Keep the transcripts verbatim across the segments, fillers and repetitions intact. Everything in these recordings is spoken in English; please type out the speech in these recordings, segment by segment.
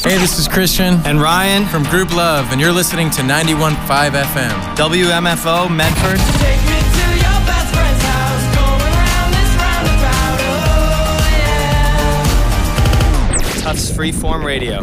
Hey, this is Christian and Ryan from Group Love, and you're listening to ninety-one point five F M. W M F O, Medford. Take me to your best friend's house, going around this roundabout, oh yeah. Tufts Freeform Radio.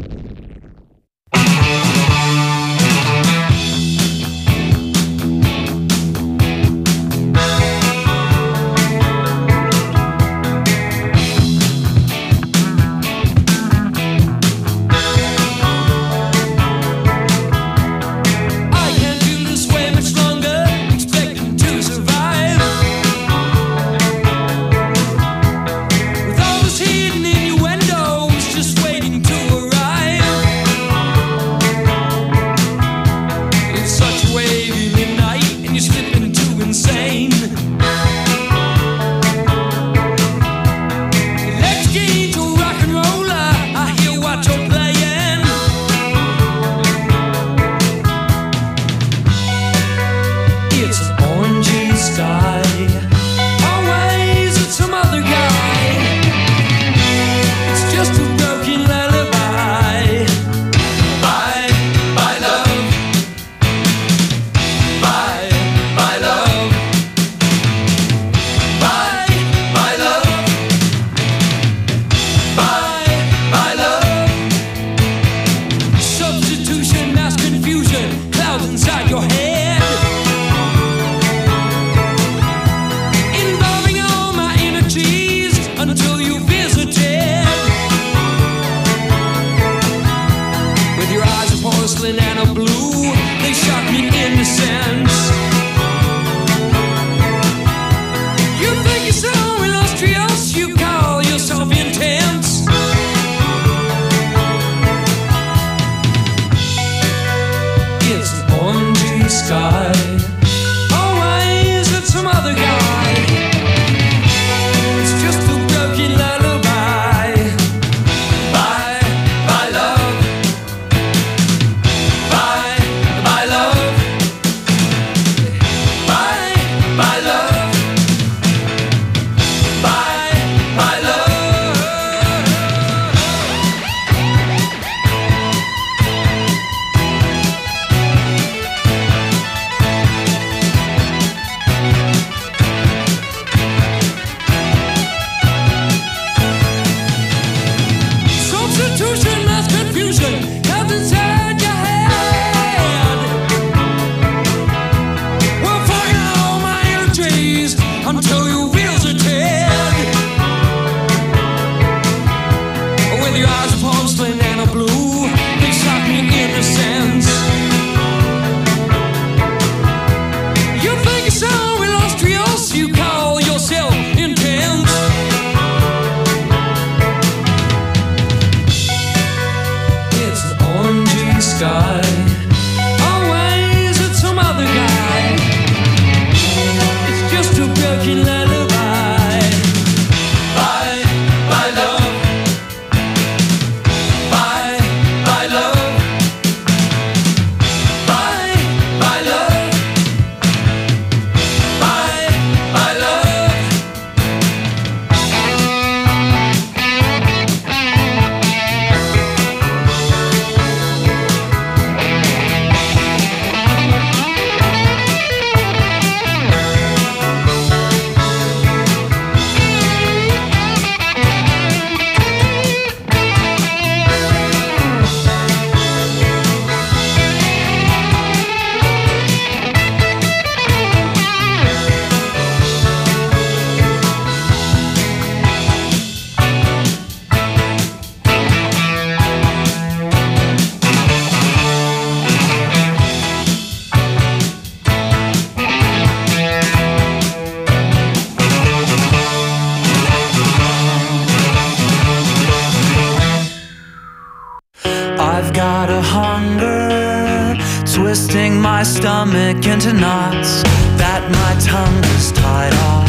Stomach into knots that my tongue is tied off.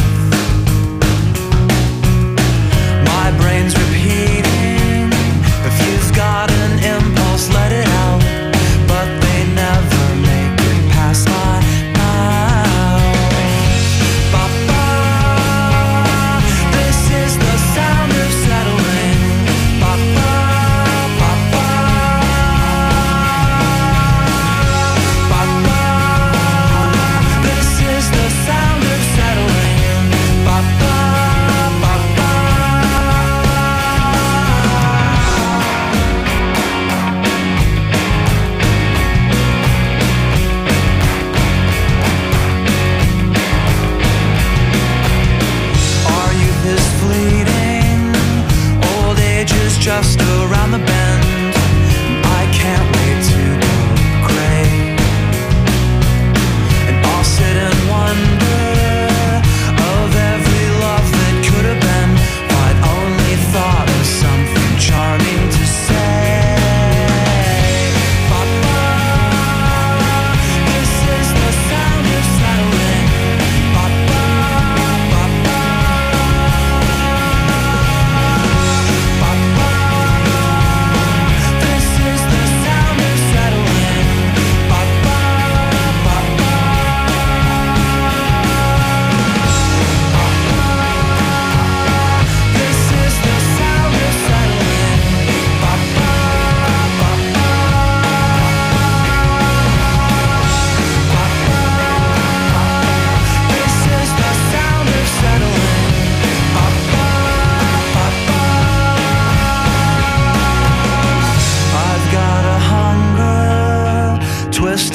My brain's repeating, if you've got an impulse, let it out. But they never make it past my mouth. Ba-ba, this is the sound of settling. Ba-ba, ba-ba.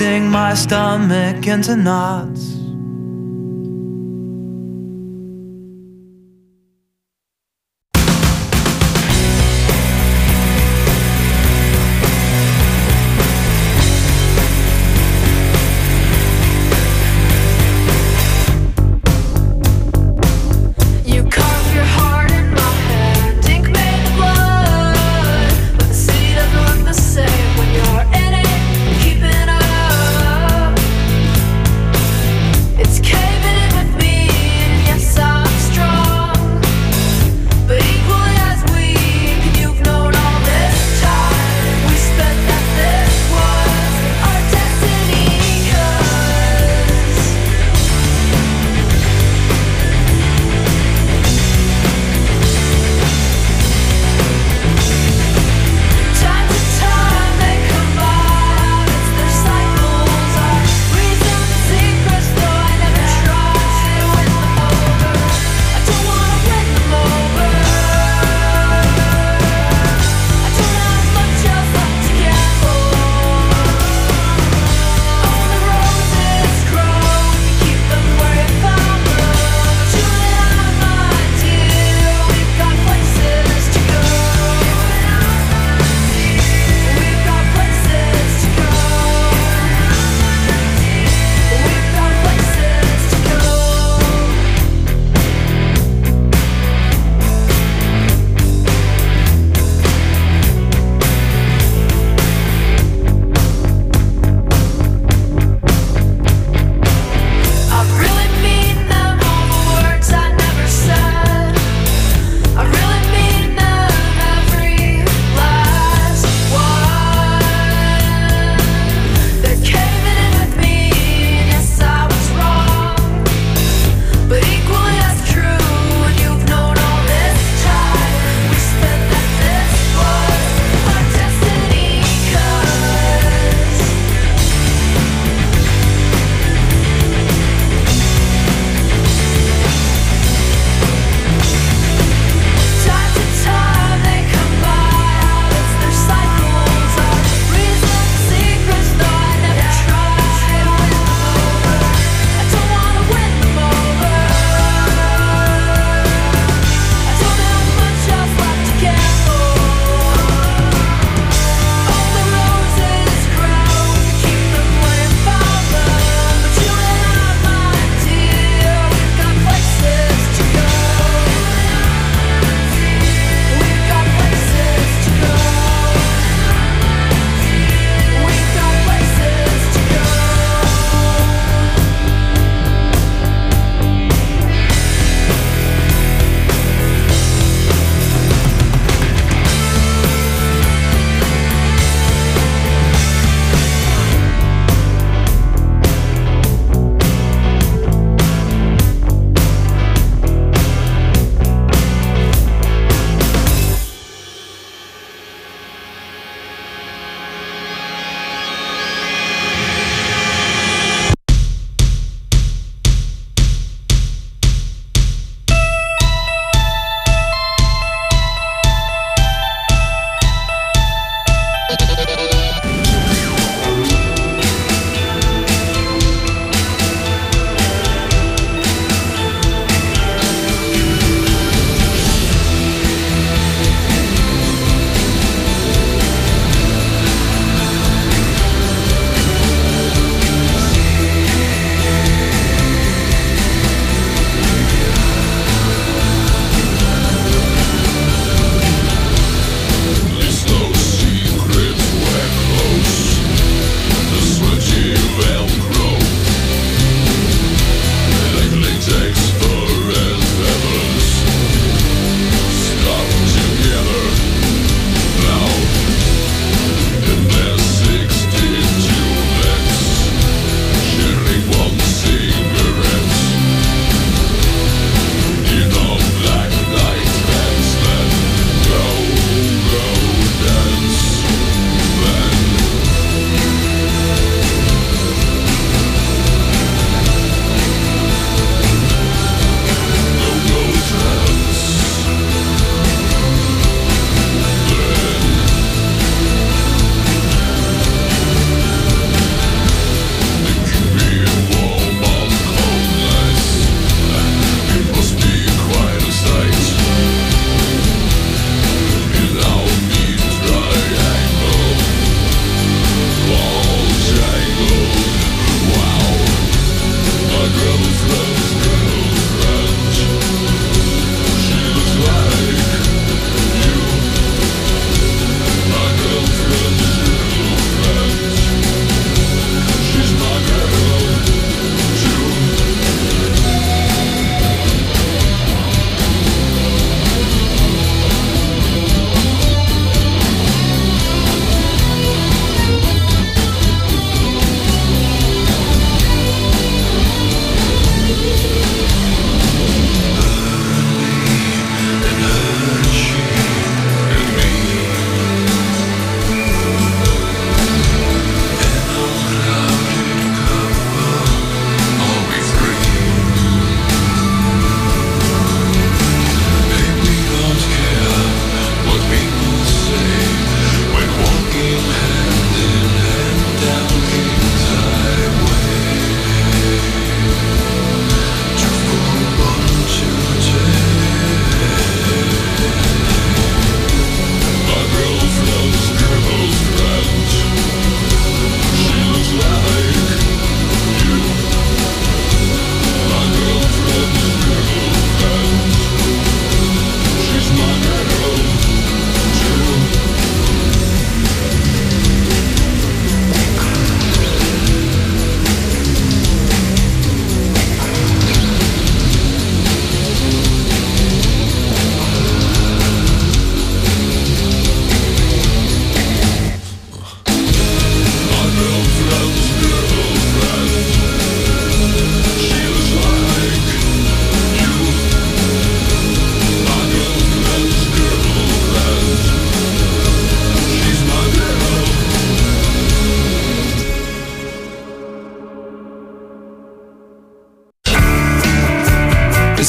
twisting my stomach into knots. When you're in it, keeping up.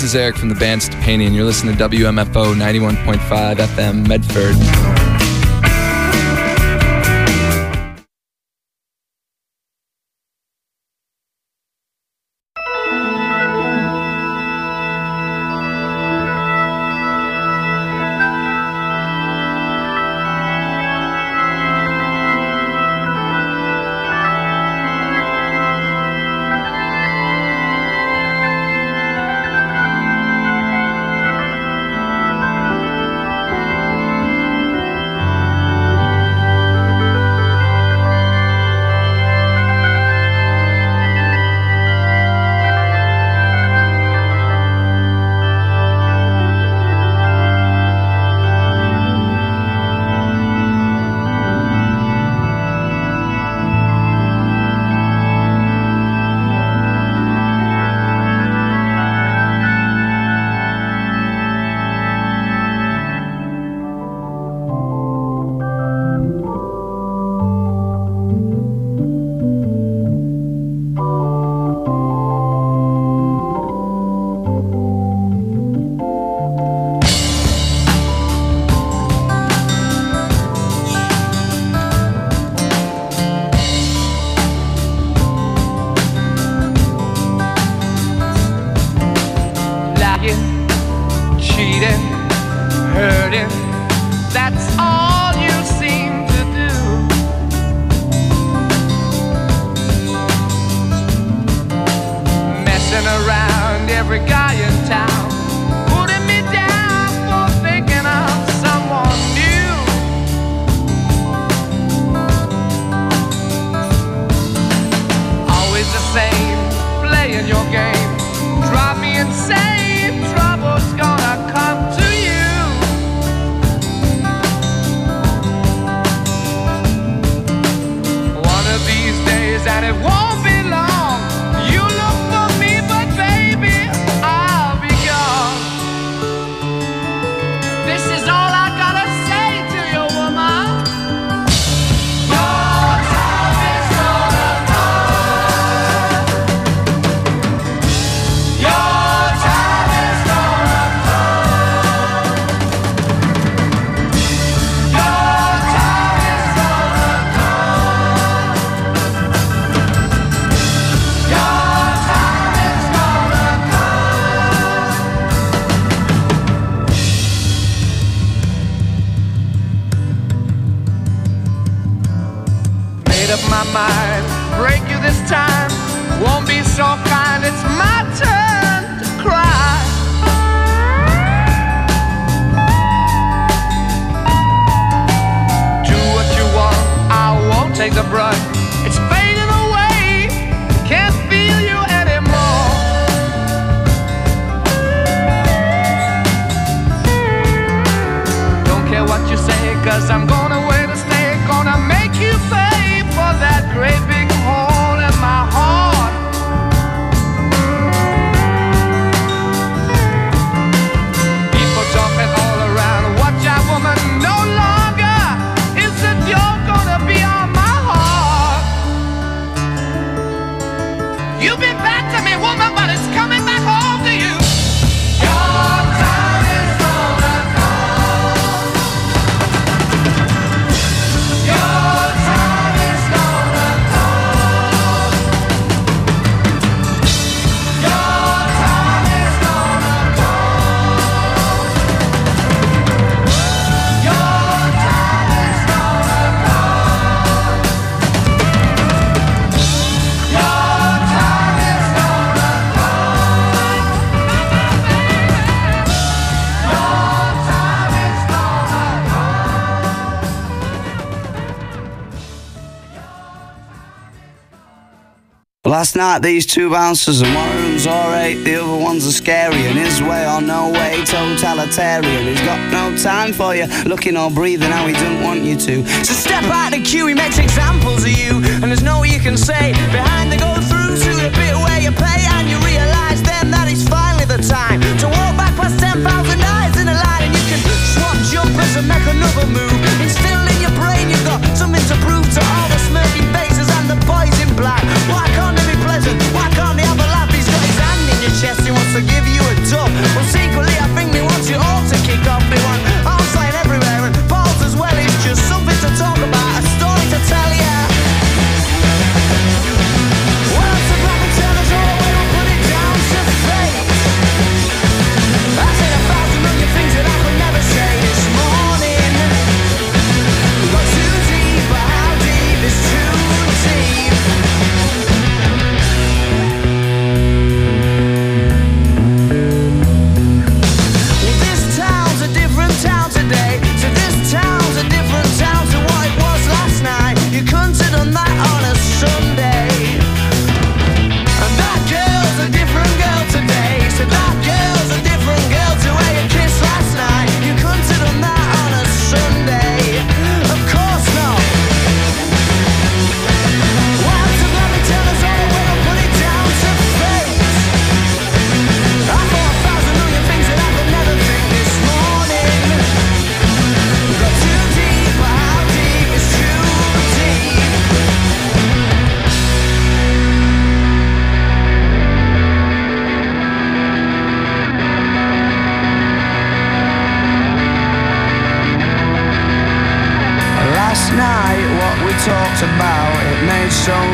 this is Eric from the band Stepani, and you're listening to W M F O ninety-one point five F M Medford. Last night these two bouncers, and one of them's alright, the other one's a scary, and his way or no way, totalitarian. He's got no time for you, looking or breathing how he doesn't want you to. So step out the queue, he makes examples of you, and there's no way you can say behind the go through to the bit where you pay, and you realise then that it's finally the time to walk back past ten thousand eyes in a line, and you can swap jumpers and make another move. Instilled in your brain, you've got something to prove to all the smirking faces and the boys in black. Why can't they be pleasant? Why can't they have a laugh? He's got his hand in your chest, he wants to give you a tub.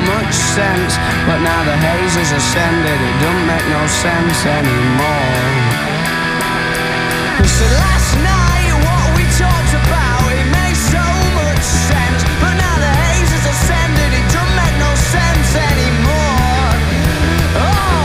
much sense. But now the haze has ascended, it don't make no sense anymore. So last night what we talked about, it made so much sense. But now the haze has ascended, it don't make no sense anymore. Oh.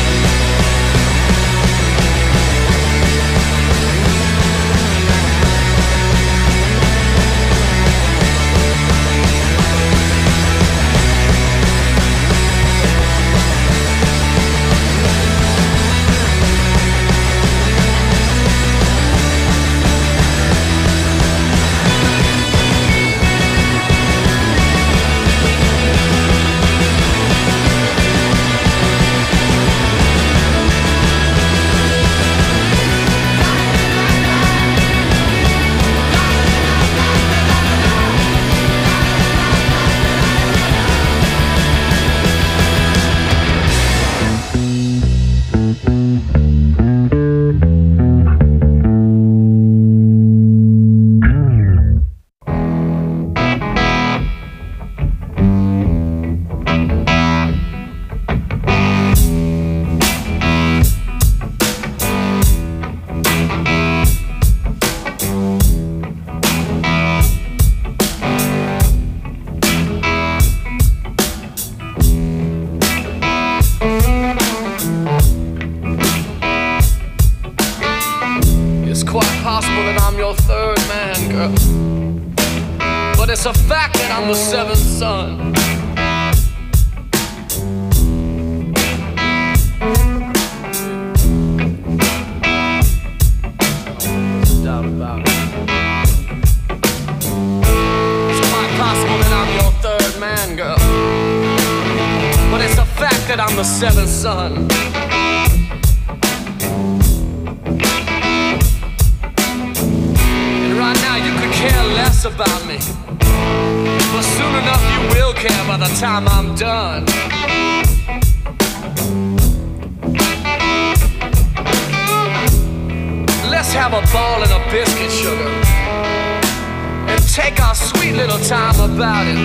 It's a fact that I'm the seventh son. No doubt about it. It's quite possible that I'm your third man, girl. But it's a fact that I'm the seventh son. And right now you could care less about me. But soon enough you will care by the time I'm done. Let's have a ball and a biscuit, sugar, and take our sweet little time about it.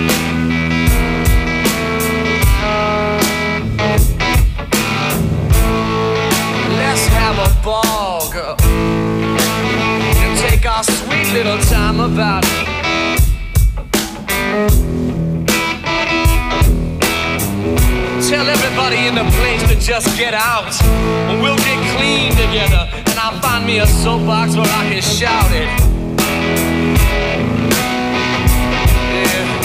Let's have a ball, girl, and take our sweet little time about it. Tell everybody in the place to just get out, and we'll get clean together, and I'll find me a soapbox where I can shout it. Yeah.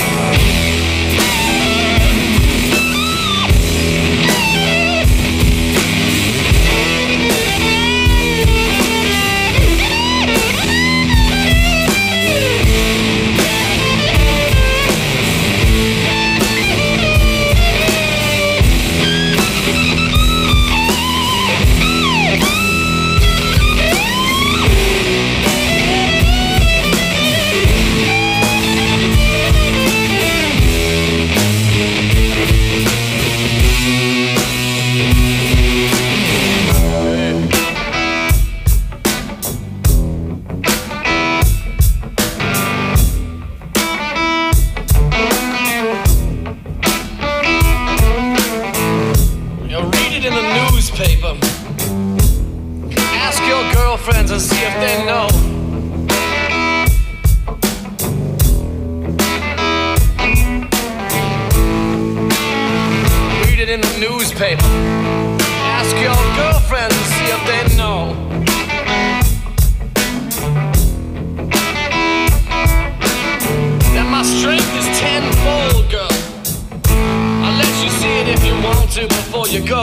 Ask your girlfriends and see if they know. Read it in the newspaper. Ask your girlfriends and see if they know. That my strength is tenfold, girl. I'll let you see it if you want to before you go.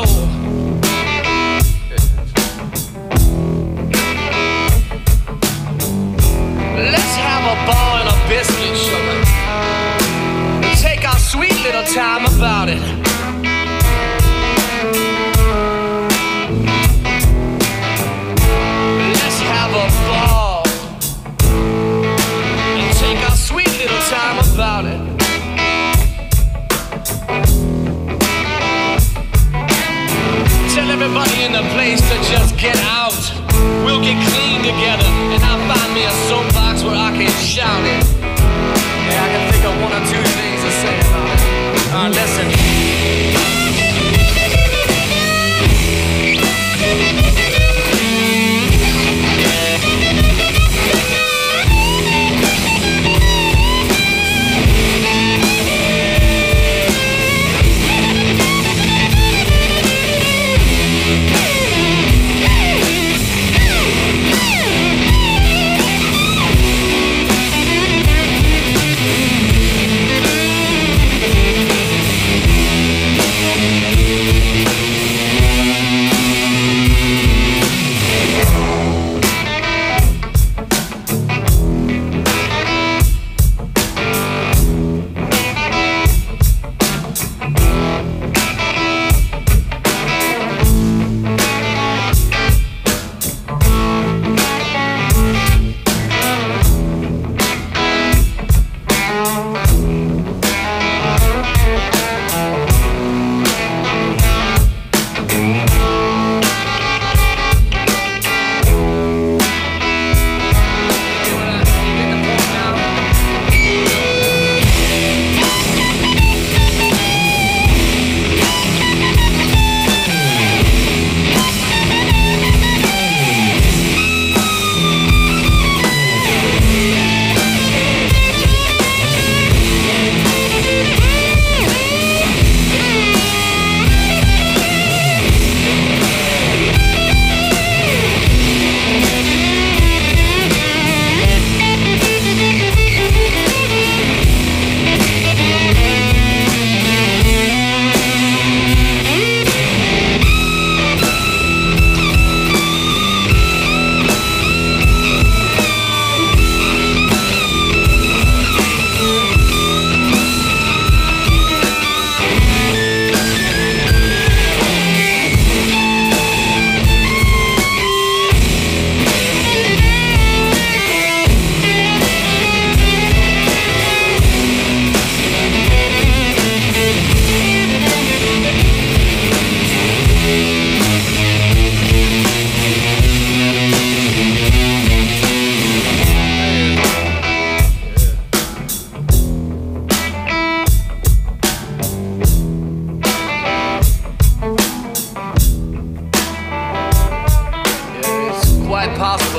Let's have a ball and a biscuit, sugar, and take our sweet little time about it. Let's have a ball and take our sweet little time about it. Tell everybody in the place to just get out. We'll get clean together, and I'll find me a soapbox where I can shout it. Yeah, I can think of one or two things to say about it. Uh, listen.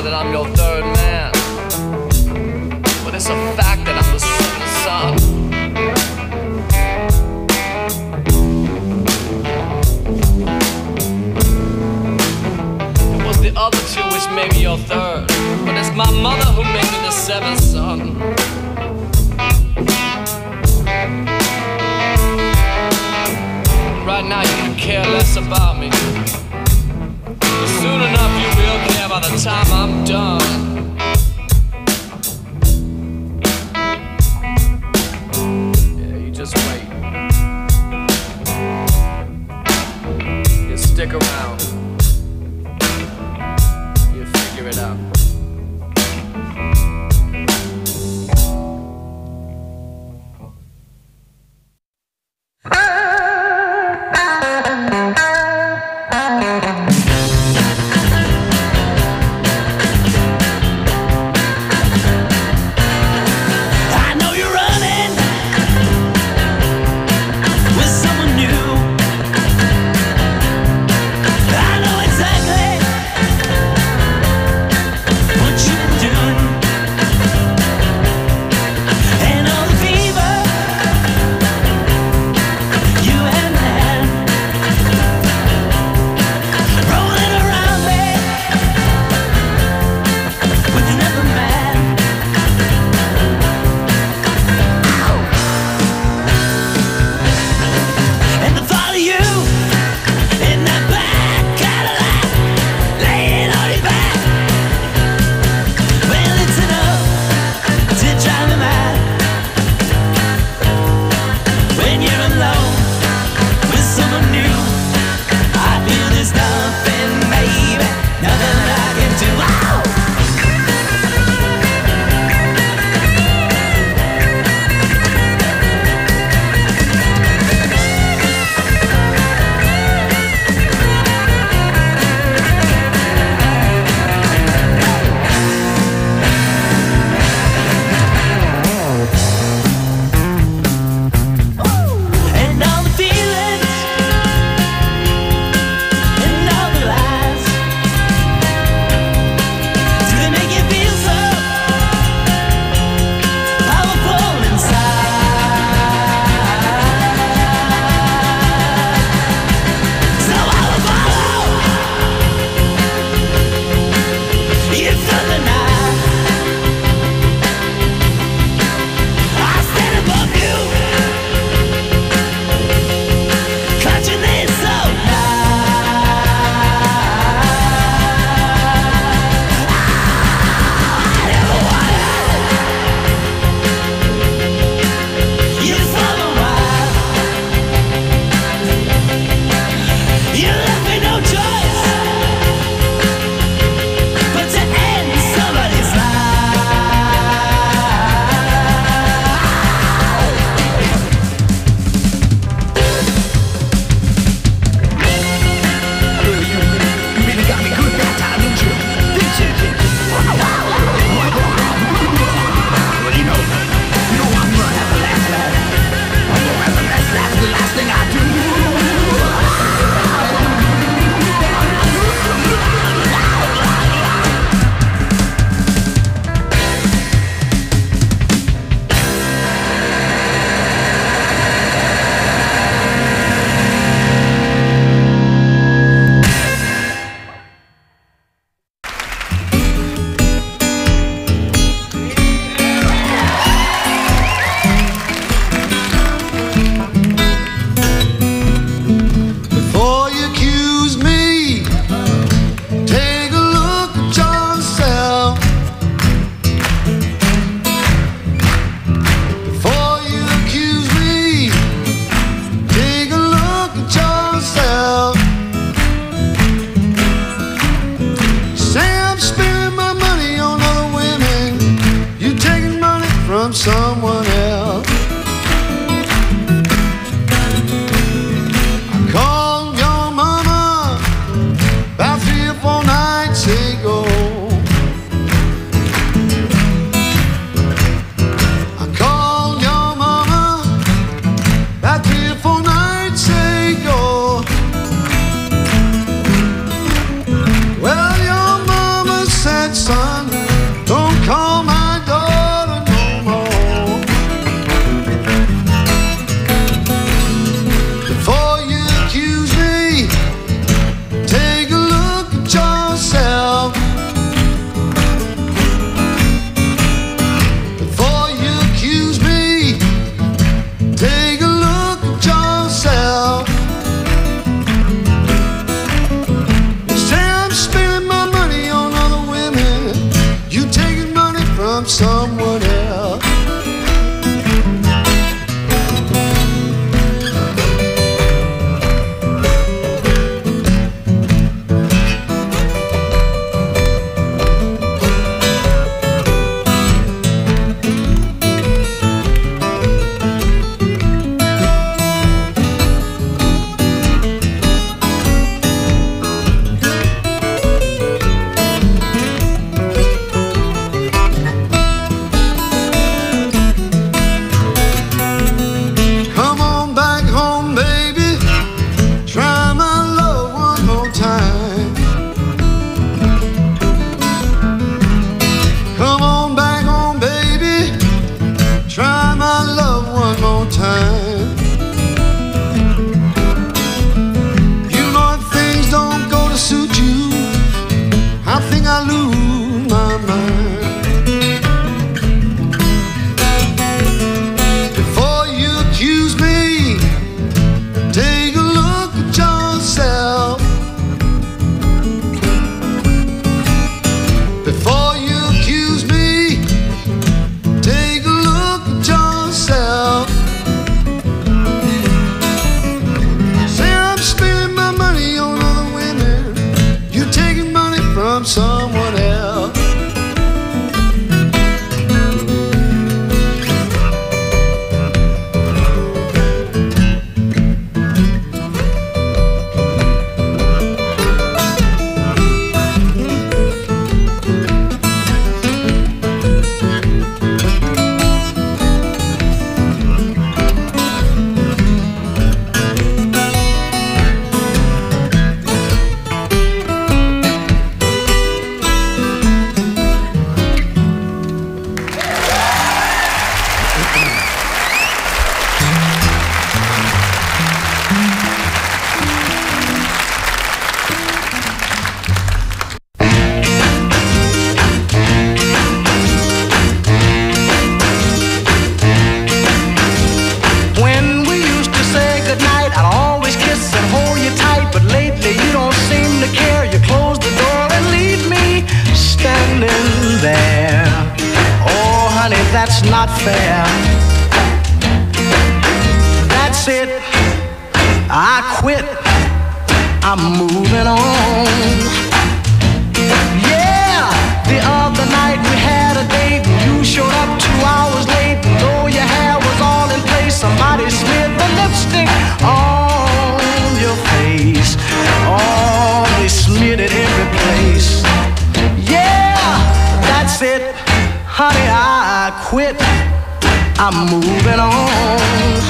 that I'm your third man, but it's a fact that I'm the seventh son. It was the other two which made me your third, but it's my mother who made me the seventh son. Right now you can care less about me, but soon enough you will care by the time I'm done. Yeah, you just wait. You stick around. You figure it out. fair. That's it, I quit, I'm moving on. Yeah, the other night we had a date and you showed up two hours late. And though your hair was all in place, somebody smeared the lipstick on your face. Oh, they smeared it every place. Yeah, that's it, honey, I quit, I'm moving on.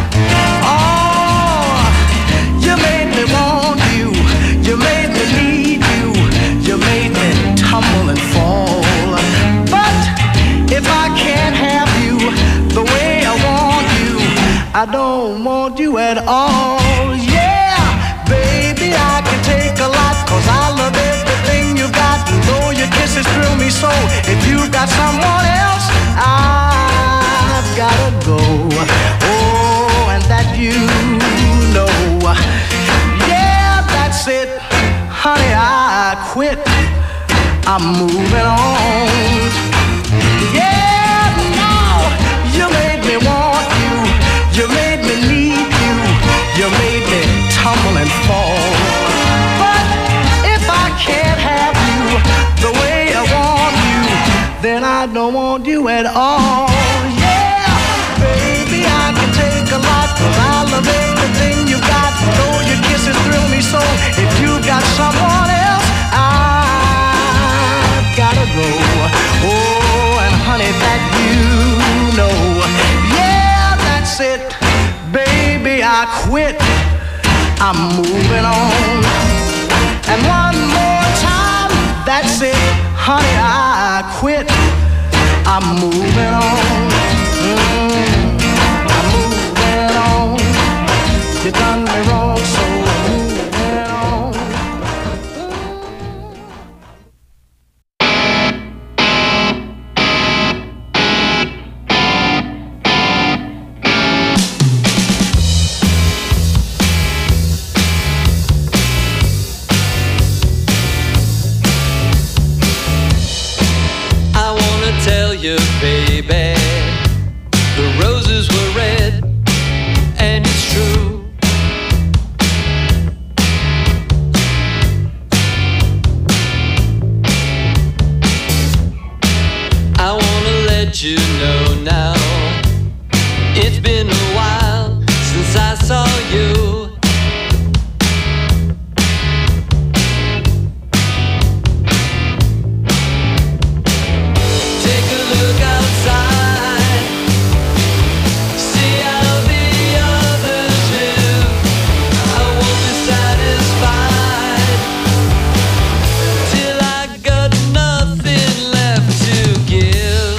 Oh, you made me want you, you made me need you, you made me tumble and fall. But if I can't have you the way I want you, I don't want you at all. Yeah, baby, I can take a lot, cause I love everything you got. And though your kisses thrill me so, if you've got someone else, I've gotta go. Oh, and that you know. Yeah, that's it, honey, I quit, I'm moving on. Yeah, no, you made me want you, you made me need you, you made me tumble and fall. But if I can't have you the way I want you, then I don't want you at all. Yeah, baby, I can take a lot, cause I love everything you got. Though your kisses thrill me so, if you got someone else, I've gotta go. Oh, and honey, that you know. Yeah, that's it, baby, I quit, I'm moving on. And one more time, that's it, honey, I quit, I'm moving on. Mm, I'm moving on. You done me wrong, so I'm moving on. I wanna tell you, baby, the roses were red, and it's true. I wanna let you know now, it's been a while since I saw you. Take a look outside, see how the others live. I won't be satisfied till I got nothing left to give.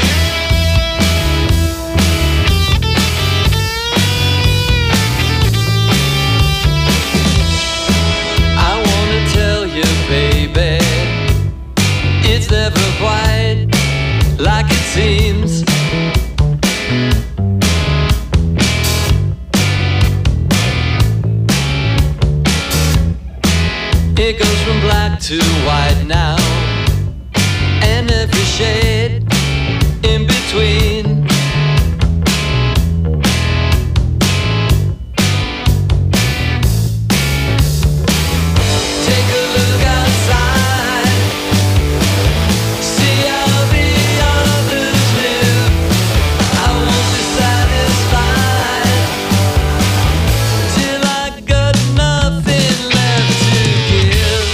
I wanna tell you, baby, it's never quite like it seems. It goes from black to white now, and every shade in between. Take a look outside, see how the others live. I won't be satisfied till I got nothing left to give.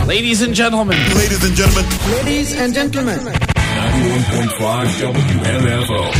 Ladies and gentlemen. Ladies and gentlemen. Ladies and gentlemen. ninety-one point five W M F O.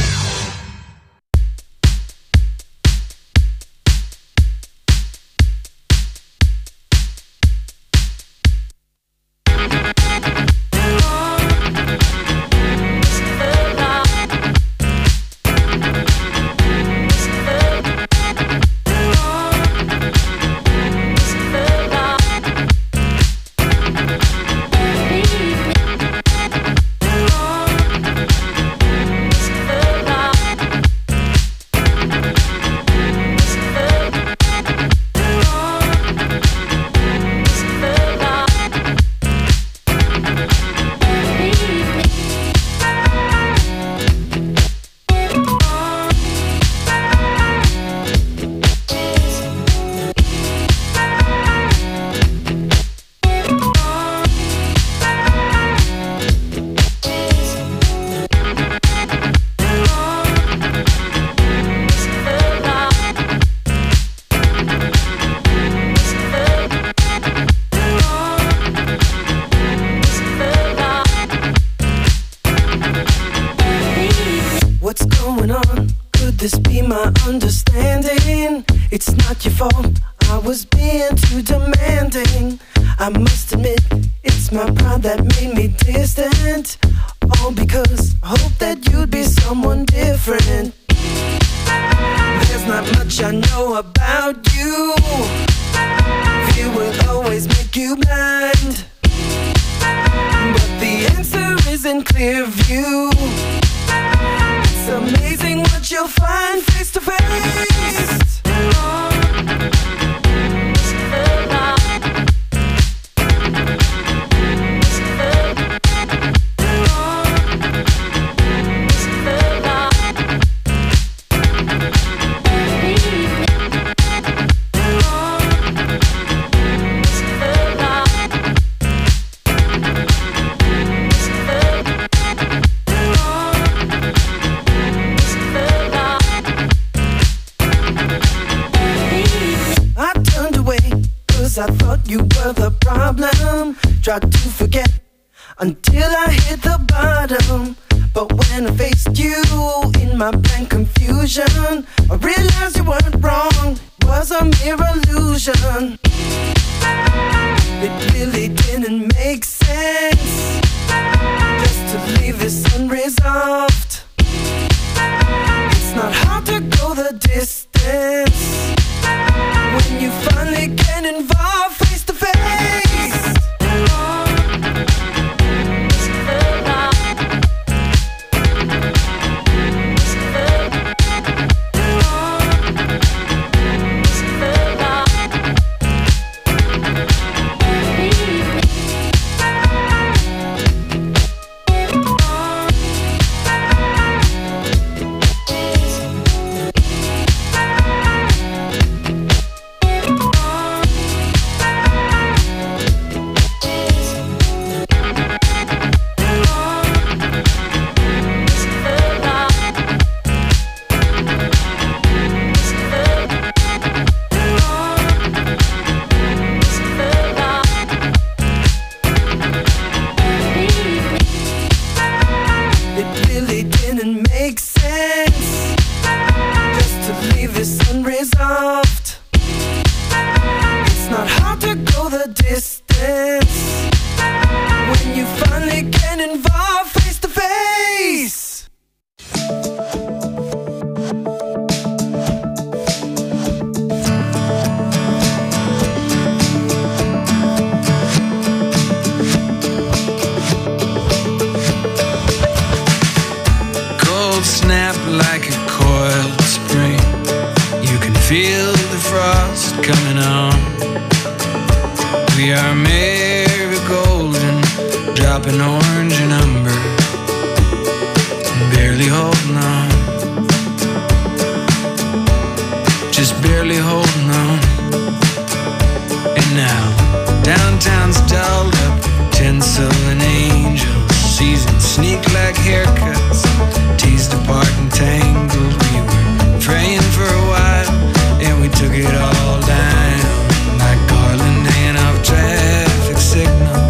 Took it all down like Garland laying off traffic signals.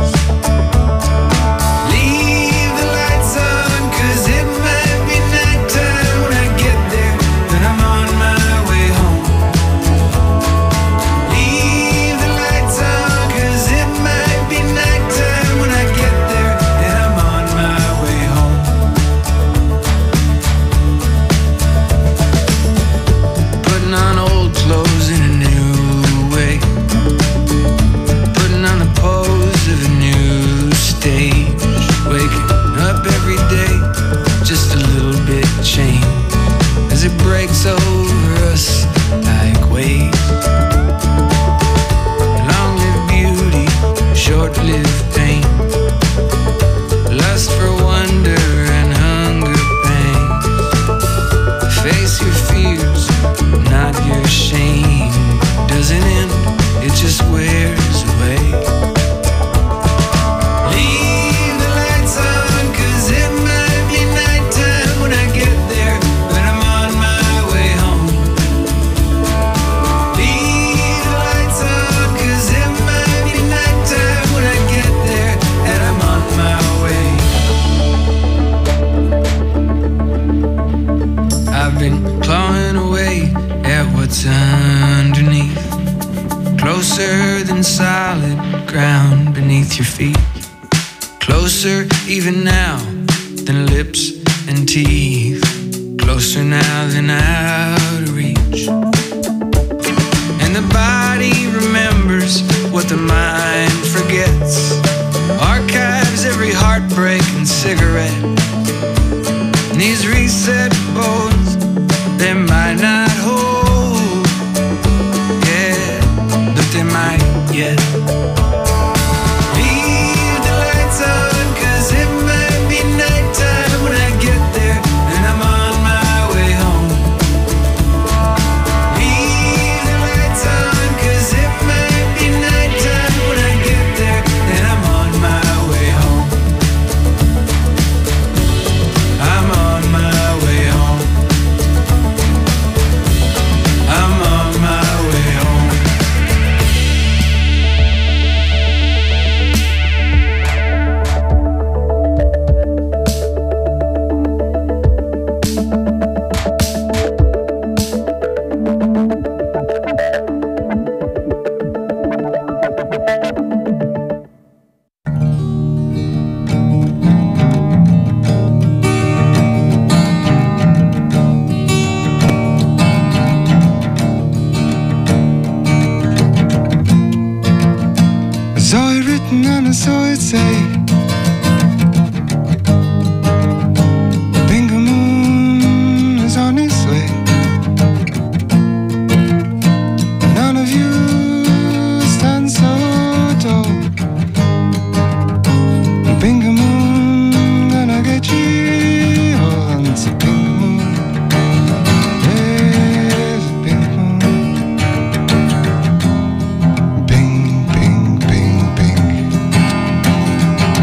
underneath, closer than solid ground beneath your feet, closer even now than lips and teeth, closer now than out of reach. And the body remembers what the mind forgets, archives every heartbreak and cigarette. And these reset bones, they might not hold, yeah, but they might yet. Leave the lights on, 'cause it might be nighttime when I get there, and I'm on my way home. Leave the lights on, 'cause it might be nighttime when I get there, and I'm on my way home. I'm on my way home. I'm on my way home. I saw it written and I saw it say, Bingo Moon is on its way. None of you stand so tall. Bingo Moon gonna get you all on the Bingo Moon. There's a Bingo Moon. Bing, bing, bing, bing.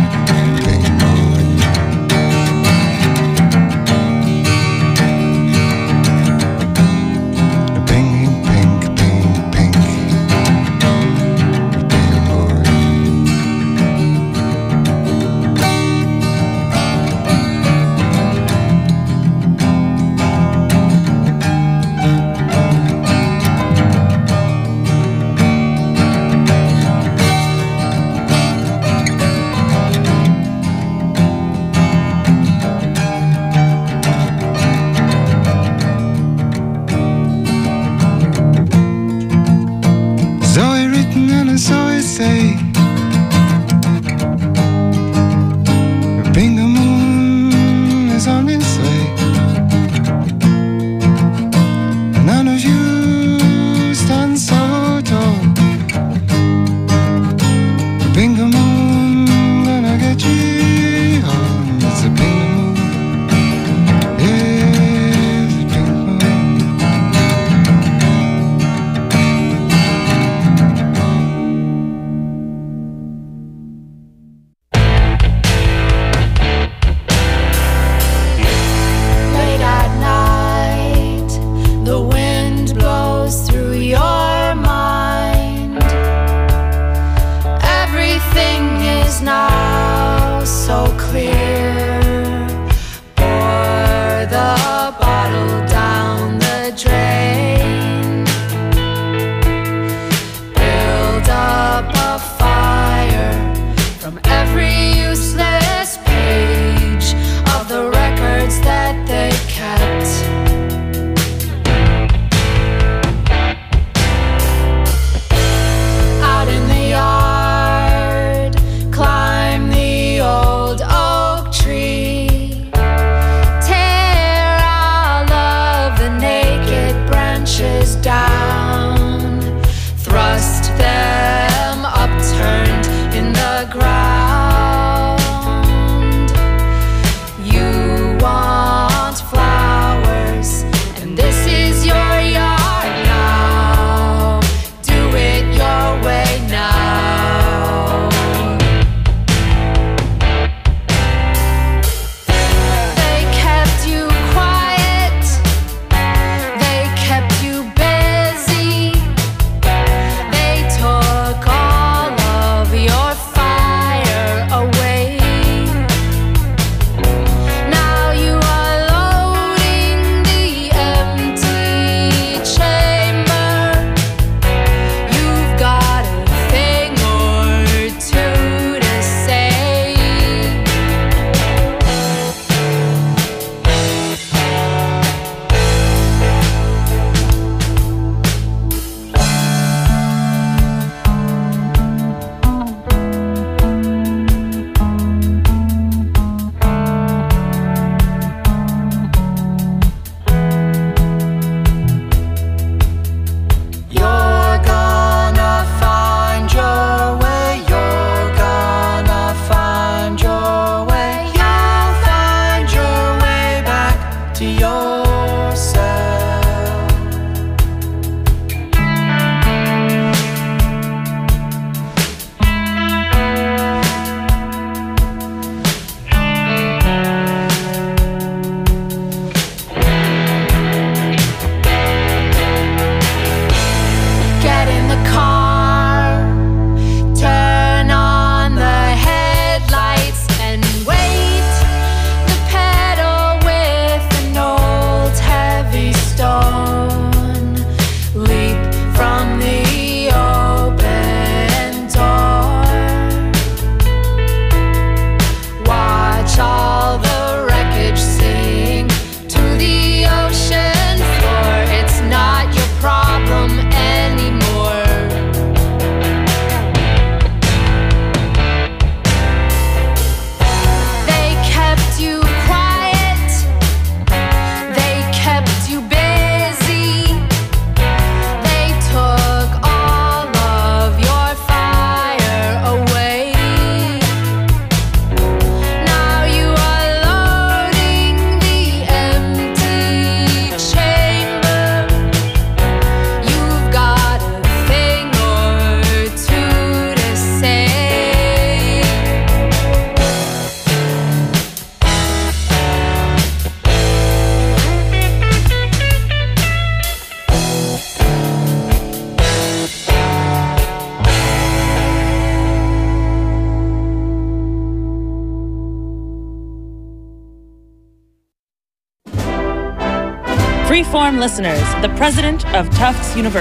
inform listeners, the president of Tufts University.